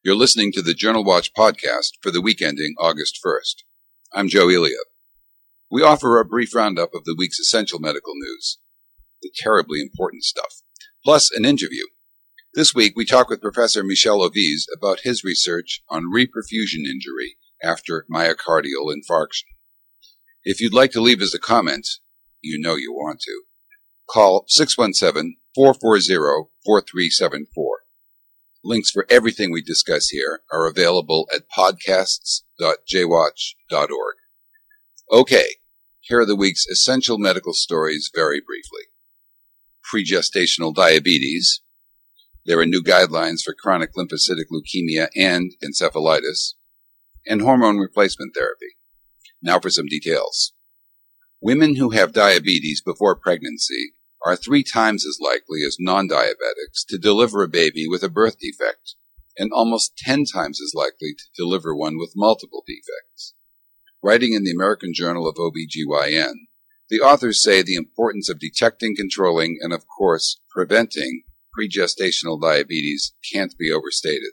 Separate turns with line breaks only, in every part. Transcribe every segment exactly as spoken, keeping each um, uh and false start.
You're listening to the Journal Watch podcast for the week ending August first. I'm Joe Elia. We offer a brief roundup of the week's essential medical news, the terribly important stuff, plus an interview. This week we talk with Professor Michel Ovies about his research on reperfusion injury after myocardial infarction. If you'd like to leave us a comment, you know you want to, call six one seven, four four zero, four three seven four. Links for everything we discuss here are available at podcasts dot j watch dot org. Okay, here are the week's essential medical stories very briefly. Pregestational diabetes. There are new guidelines for chronic lymphocytic leukemia and encephalitis. And hormone replacement therapy. Now for some details. Women who have diabetes before pregnancy are three times as likely as non-diabetics to deliver a baby with a birth defect, and almost ten times as likely to deliver one with multiple defects. Writing in the American Journal of O B G Y N, the authors say the importance of detecting, controlling, and of course, preventing pregestational diabetes can't be overstated.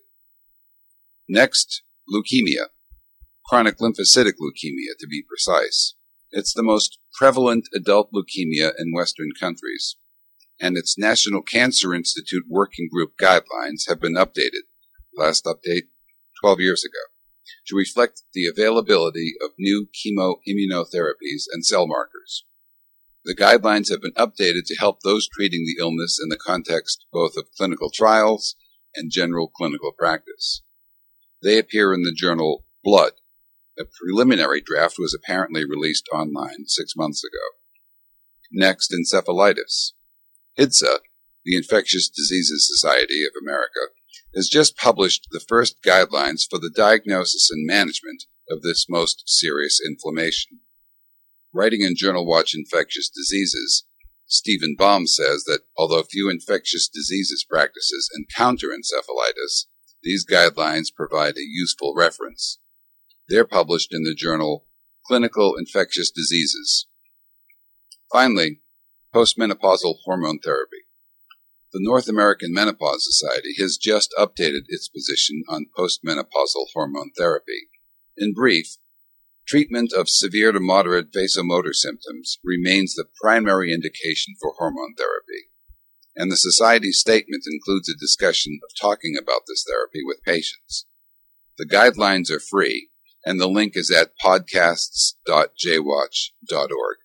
Next, leukemia. Chronic lymphocytic leukemia, to be precise. It's the most prevalent adult leukemia in Western countries, and its National Cancer Institute Working Group guidelines have been updated, last update twelve years ago, to reflect the availability of new chemoimmunotherapies and cell markers. The guidelines have been updated to help those treating the illness in the context both of clinical trials and general clinical practice. They appear in the journal Blood. A preliminary draft was apparently released online six months ago. Next, encephalitis. I D S A, the Infectious Diseases Society of America, has just published the first guidelines for the diagnosis and management of this most serious inflammation. Writing in Journal Watch Infectious Diseases, Stephen Baum says that although few infectious diseases practices encounter encephalitis, these guidelines provide a useful reference. They're published in the journal Clinical Infectious Diseases. Finally, postmenopausal hormone therapy. The North American Menopause Society has just updated its position on postmenopausal hormone therapy. In brief, treatment of severe to moderate vasomotor symptoms remains the primary indication for hormone therapy, and the Society's statement includes a discussion of talking about this therapy with patients. The guidelines are free, and the link is at podcasts dot j watch dot org.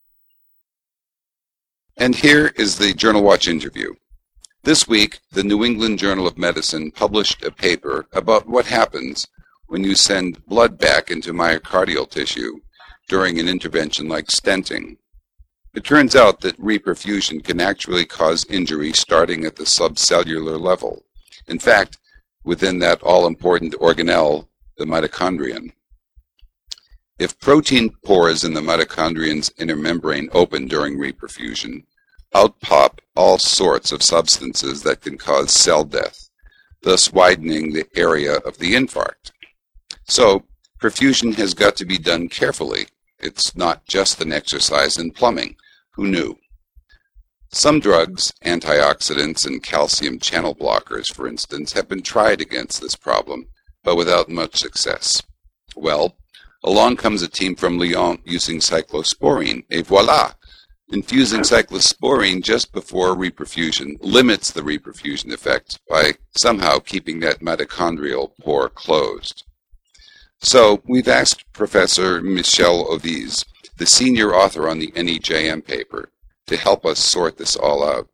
And here is the Journal Watch interview. This week, the New England Journal of Medicine published a paper about what happens when you send blood back into myocardial tissue during an intervention like stenting. It turns out that reperfusion can actually cause injury starting at the subcellular level. In fact, within that all-important organelle, the mitochondrion. If protein pores in the mitochondrion's inner membrane open during reperfusion, out pop all sorts of substances that can cause cell death, thus widening the area of the infarct. So, perfusion has got to be done carefully. It's not just an exercise in plumbing. Who knew? Some drugs, antioxidants and calcium channel blockers, for instance, have been tried against this problem, but without much success. Well, along comes a team from Lyon using cyclosporine, et voila! Infusing cyclosporine just before reperfusion limits the reperfusion effect by somehow keeping that mitochondrial pore closed. So, we've asked Professor Michel Ovies, the senior author on the N E J M paper, to help us sort this all out.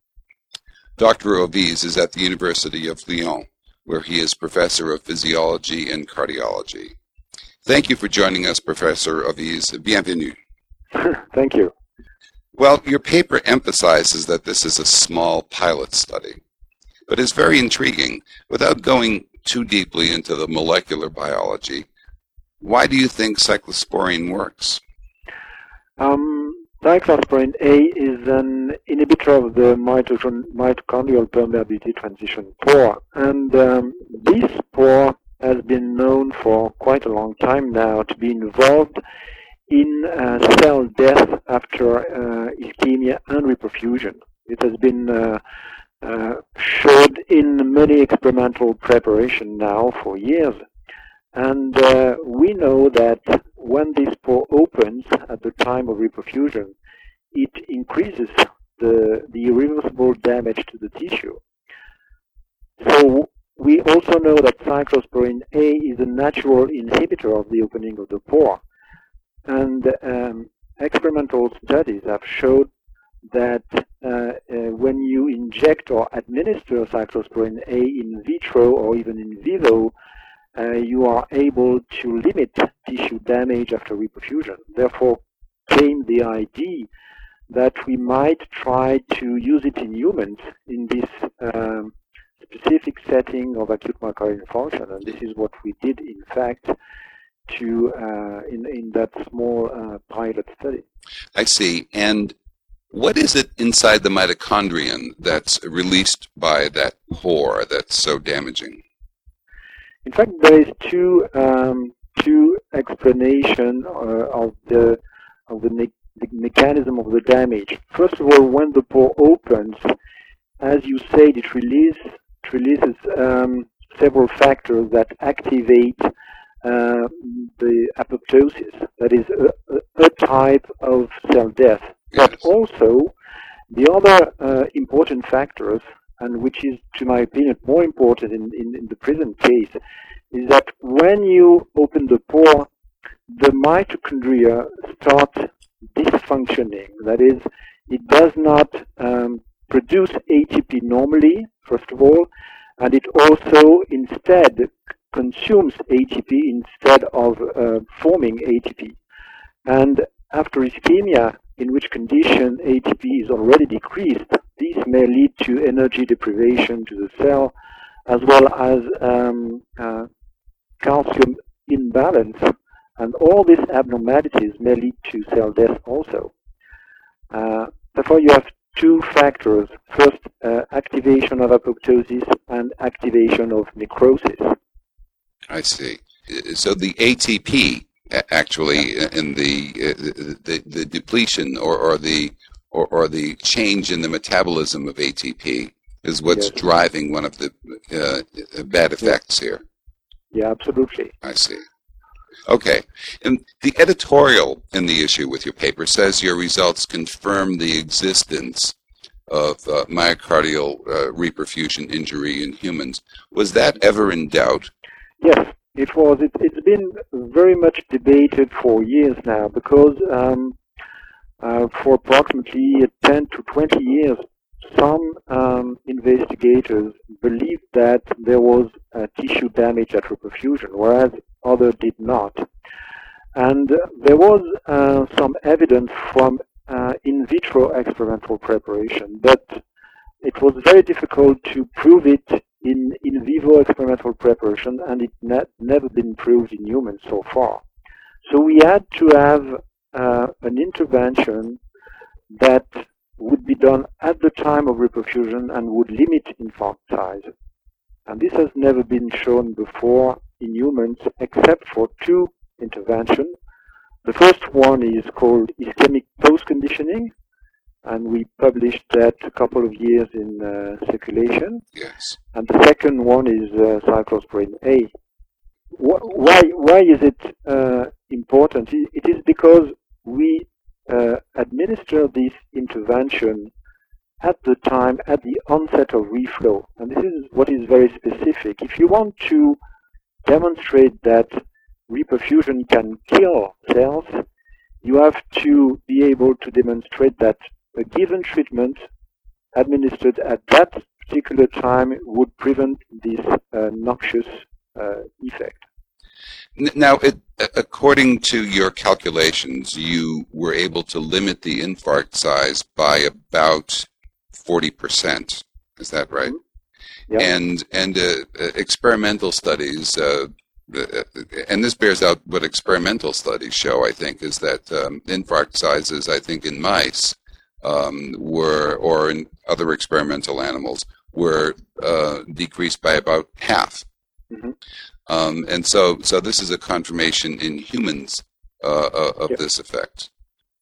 Doctor Ovies is at the University of Lyon, where he is professor of physiology and cardiology. Thank you for joining us, Professor Ovies. Bienvenue.
Thank you.
Well, your paper emphasizes that this is a small pilot study, but it's very intriguing. Without going too deeply into the molecular biology, why do you think cyclosporine works?
Um, cyclosporine A is an inhibitor of the mitochondrial permeability transition pore, and um, this pore has been known for quite a long time now to be involved in uh, cell death after uh, ischemia and reperfusion. It has been uh, uh, showed in many experimental preparation now for years. And uh, we know that when this pore opens at the time of reperfusion, it increases the, the irreversible damage to the tissue. So we also know that cyclosporin A is a natural inhibitor of the opening of the pore. And um, experimental studies have showed that uh, uh, when you inject or administer cyclosporin A in vitro or even in vivo, uh, you are able to limit tissue damage after reperfusion. Therefore came the idea that we might try to use it in humans in this um, specific setting of acute myocardial infarction, and this is what we did, in fact, to uh, in in that small uh, pilot study.
I see. And what is it inside the mitochondrion that's released by that pore that's so damaging?
In fact, there is two um, two explanation uh, of the of the, me the mechanism of the damage. First of all, when the pore opens, as you said, it releases it releases um, several factors that activate uh, the apoptosis. That is a, a, a type of cell death.
Yes.
But also, the other uh, important factors, and which is, to my opinion, more important in, in, in the present case, is that when you open the pore, the mitochondria start dysfunctioning. That is, it does not um, produce A T P normally, first of all, and it also instead consumes A T P instead of uh, forming A T P. And after ischemia, in which condition A T P is already decreased, this may lead to energy deprivation to the cell, as well as um, uh, calcium imbalance, and all these abnormalities may lead to cell death also. Uh, therefore, you have two factors. First, uh, activation of apoptosis and activation of necrosis.
I see. So the A T P actually in the the, the depletion or, or the or, or the change in the metabolism of A T P is what's
Yes.
driving one of the uh, bad effects here.
Yeah, absolutely.
I see. Okay. And the editorial in the issue with your paper says your results confirm the existence of uh, myocardial uh, reperfusion injury in humans. Was that ever in doubt?
Yes, it was. It, it's been very much debated for years now, because um, uh, for approximately ten to twenty years, some um, investigators believed that there was uh, tissue damage at reperfusion, whereas others did not. And uh, there was uh, some evidence from uh, in vitro experimental preparation, but it was very difficult to prove it in in vivo experimental preparation, and it ne never been proved in humans so far. So we had to have uh, an intervention that would be done at the time of reperfusion and would limit infarct size. And this has never been shown before in humans, except for two interventions. The first one is called ischemic post-conditioning, and we published that a couple of years in uh, Circulation.
Yes.
And the second one is uh, cyclosporin A. Why, why is it uh, important? It is because we uh, administer this intervention at the time, at the onset of reflow. And this is what is very specific. If you want to demonstrate that reperfusion can kill cells, you have to be able to demonstrate that a given treatment administered at that particular time would prevent this uh, noxious uh, effect.
Now, it, according to your calculations, you were able to limit the infarct size by about forty percent. Is that right?
Yeah.
And and uh, experimental studies, uh, and this bears out what experimental studies show, I think, is that um, infarct sizes, I think, in mice um, were, or in other experimental animals, were uh, decreased by about half.
Mm-hmm.
Um, and so, so this is a confirmation in humans uh, uh, of
yep.
this effect.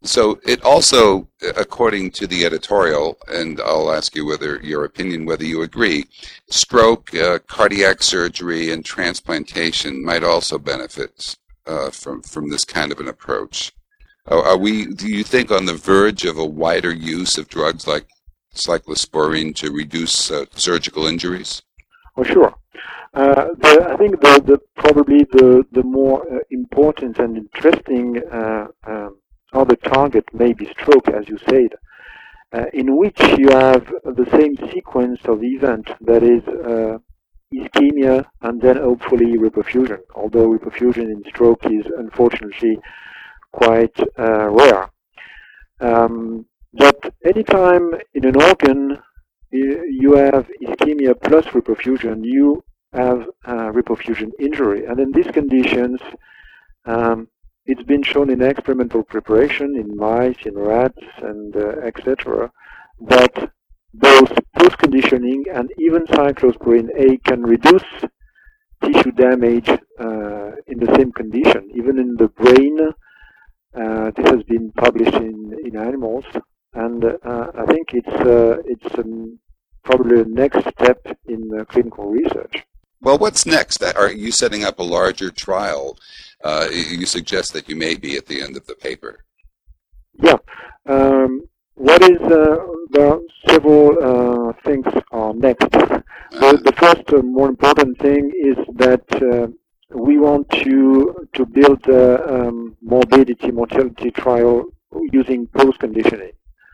So it also, according to the editorial, and I'll ask you whether your opinion, whether you agree, stroke, uh, cardiac surgery, and transplantation might also benefit uh, from from this kind of an approach. Are, are we? Do you think on the verge of a wider use of drugs like cyclosporine to reduce uh, surgical injuries?
Oh, sure. Uh, the, I think the, the probably the the more uh, important and interesting uh, um, other target may be stroke, as you said, uh, in which you have the same sequence of event, that is uh, ischemia and then hopefully reperfusion, although reperfusion in stroke is unfortunately quite uh, rare. Um, but anytime in an organ you have ischemia plus reperfusion, you have uh, reperfusion injury. And in these conditions, um, it's been shown in experimental preparation in mice, in rats, and uh, et cetera, that both post-conditioning and even cyclosporine A can reduce tissue damage uh, in the same condition. Even in the brain, uh, this has been published in, in animals, and uh, I think it's uh, it's um, probably the next step in uh, clinical research.
Well, what's next? Are you setting up a larger trial? Uh, you suggest that you may be at the end of the paper.
Yeah. Um, what is, uh, there are several uh, things are next. Uh, the, the first uh, more important thing is that uh, we want to to build a um, morbidity mortality trial using post-conditioning.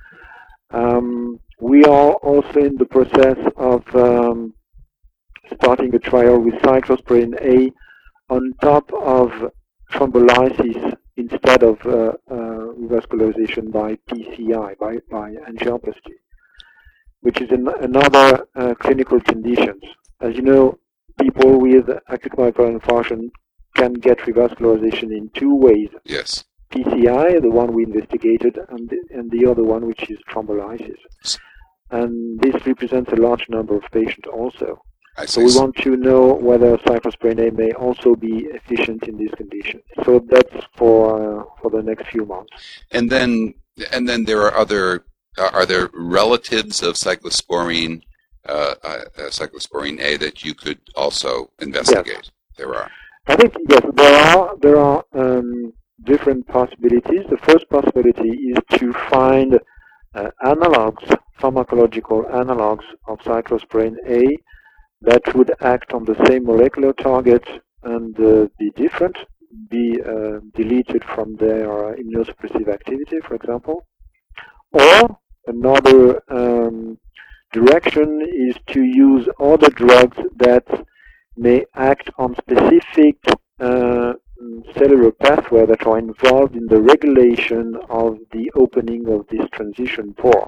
Um, we are also in the process of um, starting a trial with cyclosporine A on top of thrombolysis instead of uh, uh, revascularization by P C I, by, by angioplasty, which is an, another uh, clinical condition. As you know, people with acute myocardial infarction can get revascularization in two ways.
Yes.
P C I, the one we investigated, and the, and the other one, which is thrombolysis. And this represents a large number of patients also.
I see.
So we want to know whether cyclosporine A may also be efficient in these conditions. So that's for uh, for the next few months.
And then and then there are other. Uh, are there relatives of cyclosporine, uh, uh, cyclosporine A that you could also investigate? Yes. There are.
I think yes, there are there are um, different possibilities. The first possibility is to find uh, analogs, pharmacological analogs of cyclosporine A that would act on the same molecular target and uh, be different, be uh, deleted from their uh, immunosuppressive activity, for example. Or another um, direction is to use other drugs that may act on specific uh, cellular pathways that are involved in the regulation of the opening of this transition pore.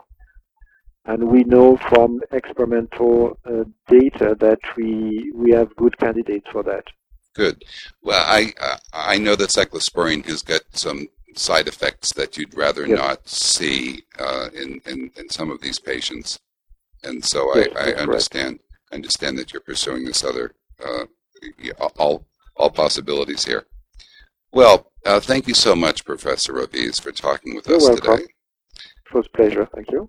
And we know from experimental uh, data that we we have good candidates for that.
Good. Well, I uh, I know that cyclosporine has got some side effects that you'd rather yes. not see uh, in, in in some of these patients, and so yes, I, I understand correct. understand that you're pursuing this other uh, all all possibilities here. Well, uh, thank you so much, Professor Raviz, for talking with
you're
us
welcome.
today.
It was a pleasure. Thank you.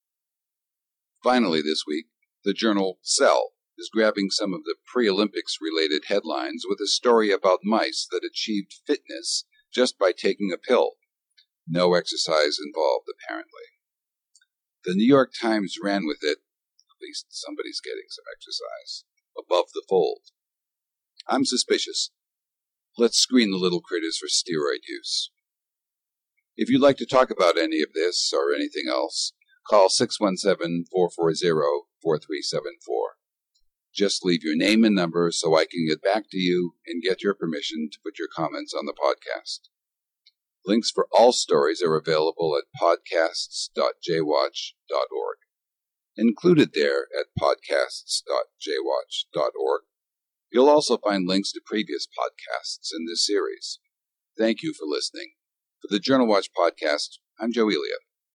Finally, this week, the journal Cell is grabbing some of the pre-Olympics related headlines with a story about mice that achieved fitness just by taking a pill. No exercise involved, apparently. The New York Times ran with it. At least somebody's getting some exercise. Above the fold. I'm suspicious. Let's screen the little critters for steroid use. If you'd like to talk about any of this or anything else, call six one seven, four four zero, four three seven four. Just leave your name and number so I can get back to you and get your permission to put your comments on the podcast. Links for all stories are available at podcasts dot j watch dot org. Included there at podcasts dot j watch dot org, you'll also find links to previous podcasts in this series. Thank you for listening. For the Journal Watch podcast, I'm Joe Elia.